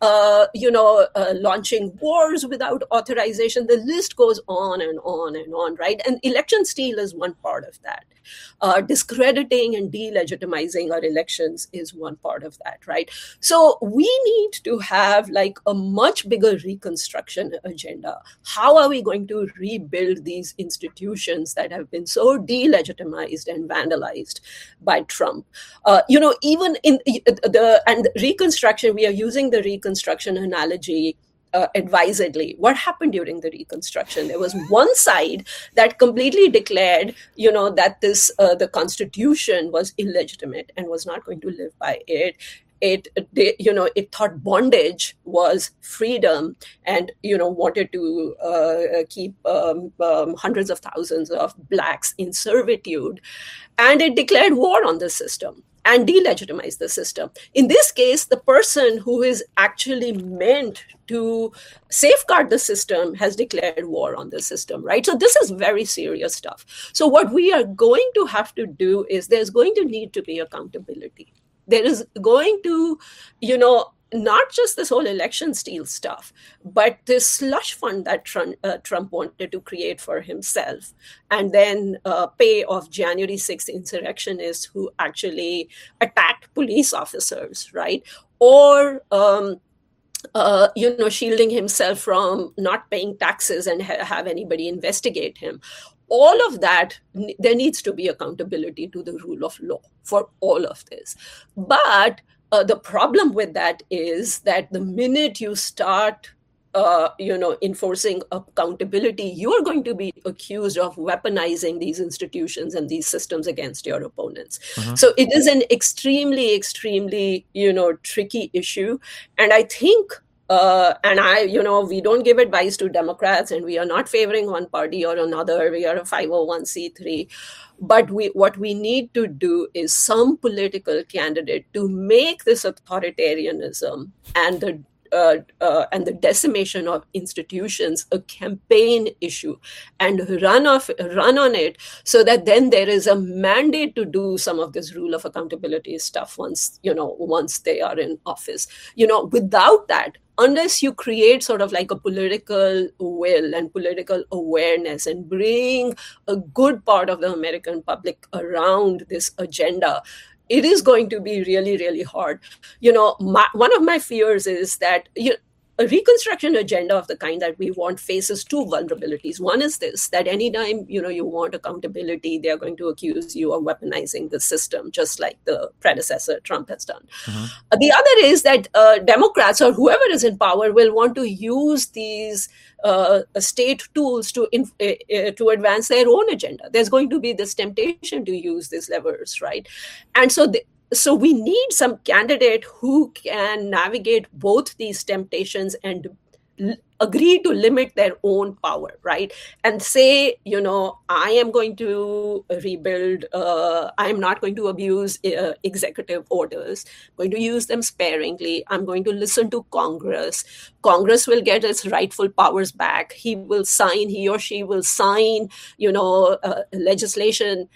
launching wars without authorization. The list goes on and on and on, right? And election steal is one part of that. Discrediting and delegitimizing our elections is one part of that, right? So we need to have like a much bigger reconstruction agenda. How are we going to rebuild these institutions that have been so delegitimized and vandalized by Trump? Even in the reconstruction, we are using the reconstruction analogy advisedly. What happened during the Reconstruction? There was one side that completely declared, that the Constitution was illegitimate and was not going to live by it. It thought bondage was freedom and, wanted to keep hundreds of thousands of blacks in servitude. And it declared war on the system and delegitimize the system. In this case, the person who is actually meant to safeguard the system has declared war on the system, right? So this is very serious stuff. So what we are going to have to do is there's going to need to be accountability. There is going to, not just this whole election steal stuff, but this slush fund that Trump wanted to create for himself, and then pay off January 6th insurrectionists who actually attacked police officers, right? Or, shielding himself from not paying taxes and have anybody investigate him. All of that, there needs to be accountability to the rule of law for all of this. But the problem with that is that the minute you start, enforcing accountability, you are going to be accused of weaponizing these institutions and these systems against your opponents. So it is an extremely, extremely, tricky issue. And I think, we don't give advice to Democrats and we are not favoring one party or another. We are a 501c3. But what we need to do is some political candidate to make this authoritarianism and the decimation of institutions a campaign issue and run on it, so that then there is a mandate to do some of this rule of accountability stuff once they are in office. Without that, unless you create sort of like a political will and political awareness and bring a good part of the American public around this agenda, it is going to be really, really hard. One of my fears is that a reconstruction agenda of the kind that we want faces two vulnerabilities. One is this, that anytime, you want accountability, they're going to accuse you of weaponizing the system, just like the predecessor Trump has done. The other is that Democrats or whoever is in power will want to use these state tools to advance their own agenda. There's going to be this temptation to use these levers, right? And so we need some candidate who can navigate both these temptations and agree to limit their own power, right? And say, I am going to rebuild, I am not going to abuse executive orders, I'm going to use them sparingly, I'm going to listen to Congress. Congress will get its rightful powers back. He or she will sign, legislation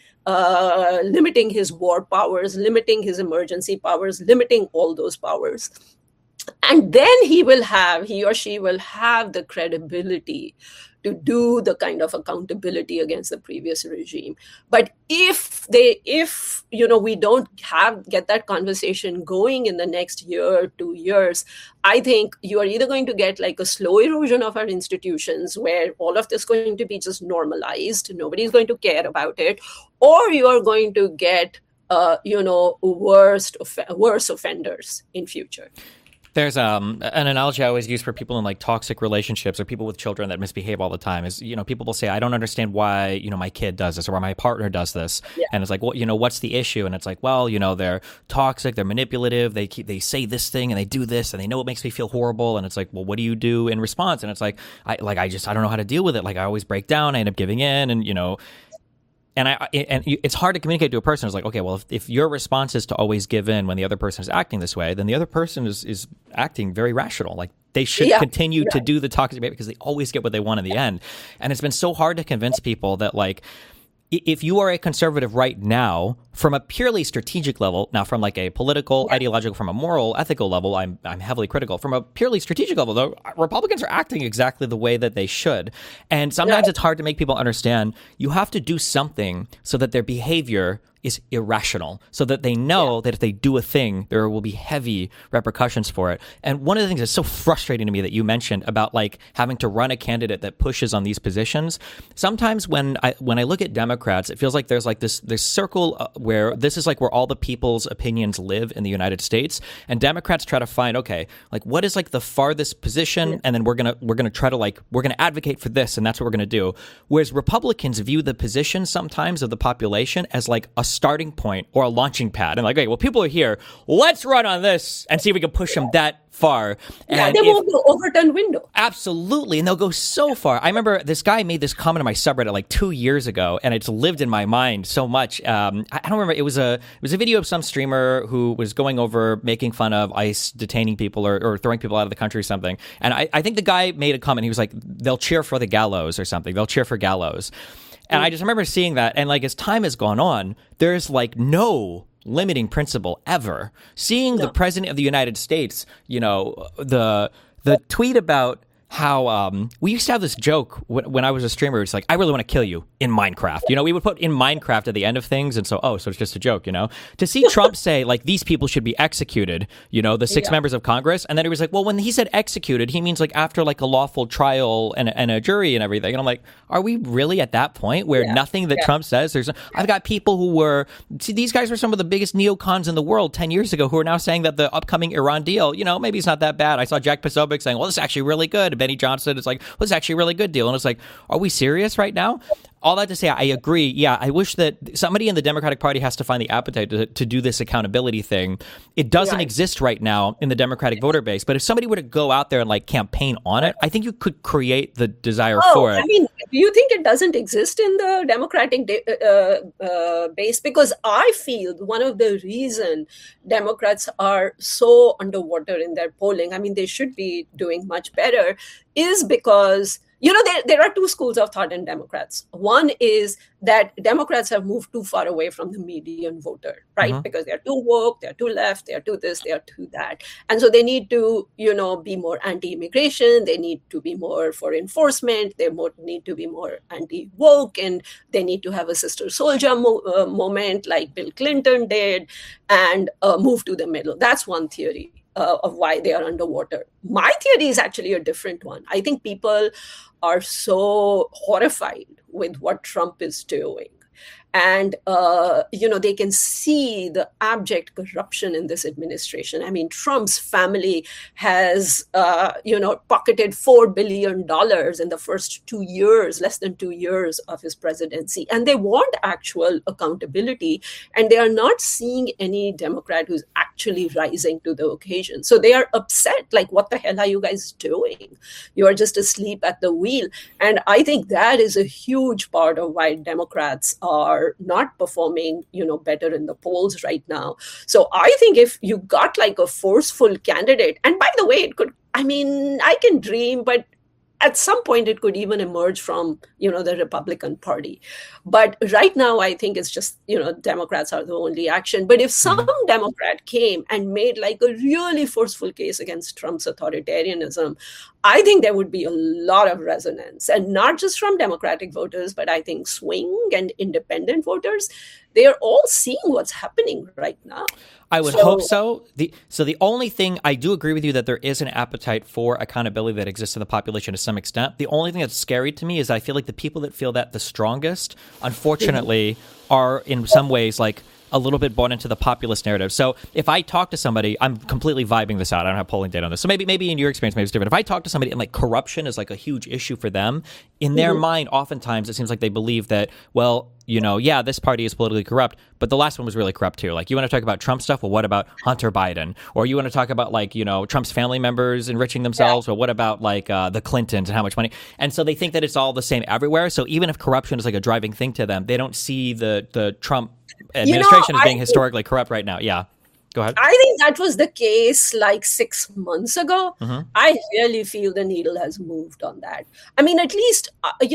limiting his war powers, limiting his emergency powers, limiting all those powers. And then he or she will have the credibility to do the kind of accountability against the previous regime. But if we don't get that conversation going in the next year, 2 years, I think you are either going to get like a slow erosion of our institutions where all of this is going to be just normalized, nobody's going to care about it, or you are going to get worse offenders in future. There's an analogy I always use for people in like toxic relationships or people with children that misbehave all the time is, people will say, I don't understand why, my kid does this or why my partner does this. Yeah. And it's like, well, what's the issue? And it's like, well, they're toxic, they're manipulative, they say this thing and they do this and they know it makes me feel horrible. And it's like, well, what do you do in response? And it's like, I don't know how to deal with it. Like I always break down, I end up giving in and it's hard to communicate to a person. It's like, okay, well, if your response is to always give in when the other person is acting this way, then the other person is acting very rational. Like they should continue to do the toxic behavior because they always get what they want in the end. And it's been so hard to convince people that like, if you are a conservative right now, from a purely strategic level, now from like a political, ideological, from a moral, ethical level, I'm heavily critical. From a purely strategic level, though, Republicans are acting exactly the way that they should. And sometimes it's hard to make people understand you have to do something so that their behavior is irrational, so that they know that if they do a thing, there will be heavy repercussions for it. And one of the things that's so frustrating to me that you mentioned about like having to run a candidate that pushes on these positions, sometimes when I look at Democrats, it feels like there's like this circle where this is like where all the people's opinions live in the United States, and Democrats try to find, okay, like what is like the farthest position, and then we're gonna try to like we're gonna advocate for this, and that's what we're gonna do. Whereas Republicans view the position sometimes of the population as like a starting point or a launching pad, and like, okay, well, people are here, let's run on this and see if we can push them that far. And they won't go Overton window. Absolutely, and they'll go so far. I remember this guy made this comment on my subreddit like 2 years ago, and it's lived in my mind so much. I don't remember. It was a video of some streamer who was going over making fun of ICE detaining people or throwing people out of the country or something. And I think the guy made a comment. He was like, "They'll cheer for the gallows" or something. They'll cheer for gallows. And I just remember seeing that, and like as time has gone on, there's like no limiting principle ever. Seeing the president of the United States, the tweet about how we used to have this joke when I was a streamer. It's like, I really want to kill you in Minecraft. We would put in Minecraft at the end of things, and so it's just a joke. To see Trump say like these people should be executed. The 6 members of Congress, and then he was like, well, when he said executed, he means like after like a lawful trial and a jury and everything. And I'm like, are we really at that point where nothing that Trump says? I've got people who these guys were some of the biggest neocons in the world 10 years ago who are now saying that the upcoming Iran deal, maybe it's not that bad. I saw Jack Posobiec saying, well, this is actually really good. Benny Johnson, it's like, well, it's actually a really good deal. And it's like, are we serious right now? All that to say, I agree. Yeah, I wish that somebody in the Democratic Party has to find the appetite to do this accountability thing. It doesn't exist right now in the Democratic voter base. But if somebody were to go out there and like campaign on it, I think you could create the desire for it. I mean, do you think it doesn't exist in the Democratic base? Because I feel one of the reason Democrats are so underwater in their polling, I mean, they should be doing much better, is because there are 2 schools of thought in Democrats. One is that Democrats have moved too far away from the median voter, right? Mm-hmm. Because they're too woke, they're too left, they're too this, they're too that. And so they need to, be more anti-immigration, they need to be more for enforcement, they need to be more anti-woke, and they need to have a sister soldier moment like Bill Clinton did, and move to the middle. That's one theory of why they are underwater. My theory is actually a different one. I think people are so horrified with what Trump is doing. And, they can see the abject corruption in this administration. I mean, Trump's family has, pocketed $4 billion in the first 2 years, less than 2 years of his presidency. And they want actual accountability. And they are not seeing any Democrat who's actually rising to the occasion. So they are upset. Like, what the hell are you guys doing? You are just asleep at the wheel. And I think that is a huge part of why Democrats are not performing, better in the polls right now. So I think if you got like a forceful candidate, and by the way, I can dream, but at some point it could even emerge from, the Republican Party. But right now, I think it's just, Democrats are the only action. But if some Democrat came and made like a really forceful case against Trump's authoritarianism, I think there would be a lot of resonance, and not just from Democratic voters, but I think swing and independent voters. They are all seeing what's happening right now. I would hope so. The only thing, I do agree with you that there is an appetite for accountability that exists in the population to some extent. The only thing that's scary to me is I feel like the people that feel that the strongest, unfortunately, are in some ways like a little bit bought into the populist narrative. So if I talk to somebody, I'm completely vibing this out. I don't have polling data on this. So maybe in your experience, maybe it's different. If I talk to somebody and like corruption is like a huge issue for them, in their mind, oftentimes it seems like they believe that, well, this party is politically corrupt, but the last one was really corrupt too. Like, you want to talk about Trump stuff? Well, what about Hunter Biden? Or you want to talk about like, Trump's family members enriching themselves? Well, what about like the Clintons and how much money? And so they think that it's all the same everywhere. So even if corruption is like a driving thing to them, they don't see the Trump administration as being historically corrupt right now. Yeah. Go ahead. I think that was the case like 6 months ago. I really feel the needle has moved on that. I mean, at least,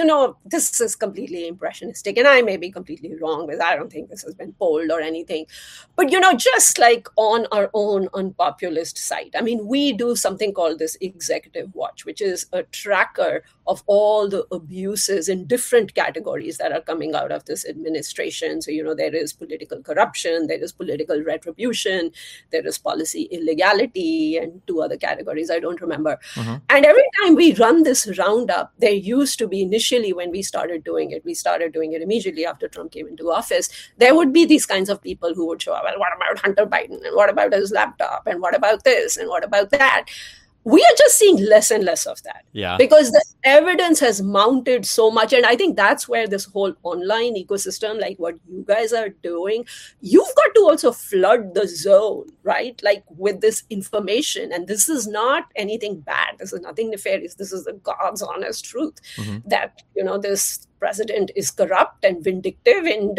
this is completely impressionistic, and I may be completely wrong with, I don't think this has been polled or anything. But, just like on our own unpopulist site, I mean, we do something called this Executive Watch, which is a tracker of all the abuses in different categories that are coming out of this administration. So, there is political corruption, there is political retribution, there is policy illegality, and 2 other categories I don't remember. And every time we run this roundup, there used to be initially when we started doing it immediately after Trump came into office, there would be these kinds of people who would show up, well, what about Hunter Biden? And what about his laptop? And what about this? And what about that? We are just seeing less and less of that. Yeah. Because the evidence has mounted so much. And I think that's where this whole online ecosystem, like what you guys are doing, you've got to also flood the zone, right? Like with this information. And this is not anything bad. This is nothing nefarious. This is the God's honest truth that, this president is corrupt and vindictive and,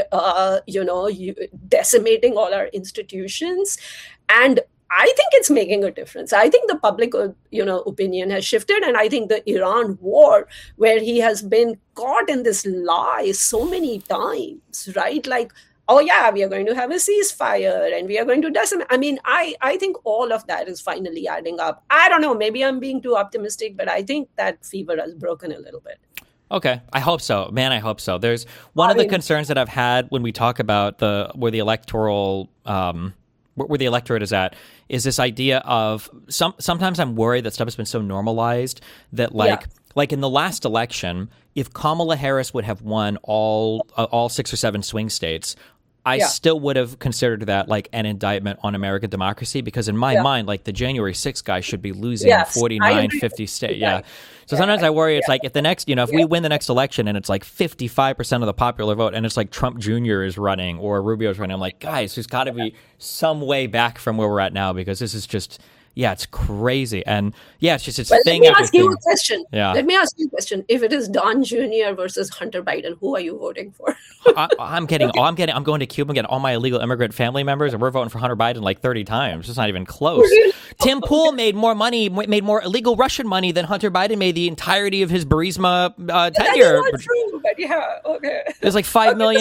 decimating all our institutions. And I think it's making a difference. I think the public, opinion has shifted. And I think the Iran war, where he has been caught in this lie so many times, right? Like, oh yeah, we are going to have a ceasefire and we are going to decimate. I mean, I think all of that is finally adding up. I don't know, maybe I'm being too optimistic, but I think that fever has broken a little bit. Okay. I hope so. Man, I hope so. There's one of the concerns that I've had when we talk about where the electoral, where the electorate is at, is this idea of sometimes I'm worried that stuff has been so normalized that like in the last election, if Kamala Harris would have won all 6 or 7 swing states, I still would have considered that like an indictment on American democracy, because in my mind, like the January 6th guy should be losing 49, 50 states. Yeah. So sometimes I worry it's like if the next, if we win the next election and it's like 55% of the popular vote and it's like Trump Jr. is running or Rubio is running, I'm like, guys, there's got to be some way back from where we're at now, because this is just, it's crazy. And it's just thing after thing. Let me ask you a question. Yeah. Let me ask you a question. If it is Don Jr. versus Hunter Biden, who are you voting for? I'm going to Cuba and getting all my illegal immigrant family members, and we're voting for Hunter Biden like 30 times. It's not even close. Tim Pool made more illegal Russian money than Hunter Biden made the entirety of his Burisma tenure. That's not true, but okay. It was like $5 million.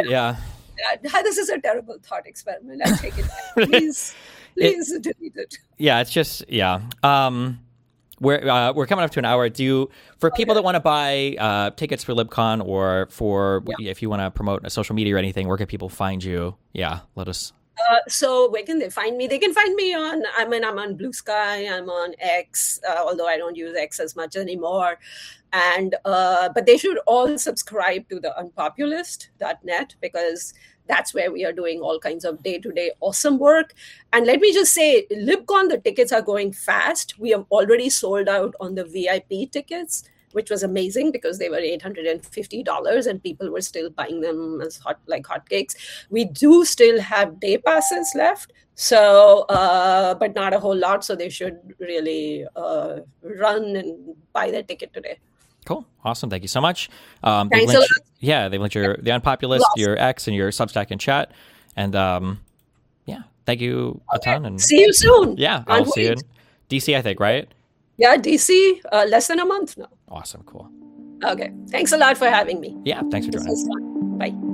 This is a terrible thought experiment. I take it back. Please delete it. Yeah, it's just we're coming up to an hour. For people that want to buy tickets for LibCon or for if you want to promote a social media or anything, where can people find you? Yeah, let us. So where can they find me? They can find me on, I'm on Blue Sky, I'm on X, although I don't use X as much anymore. And but they should all subscribe to the unpopulist.net, because that's where we are doing all kinds of day-to-day awesome work. And let me just say, LibCon, the tickets are going fast. We have already sold out on the VIP tickets, which was amazing because they were $850 and people were still buying them as hotcakes. We do still have day passes left, so but not a whole lot. So they should really run and buy their ticket today. Cool. Awesome. Thank you so much. Thanks a lot. Yeah, they linked the Unpopulist, your X, and your Substack in chat. And thank you a ton. And see you soon. Yeah, I'll see you in DC, I think, right? Yeah, DC, less than a month now. Awesome. Cool. Okay. Thanks a lot for having me. Yeah. Thanks for This joining. was fun. Bye.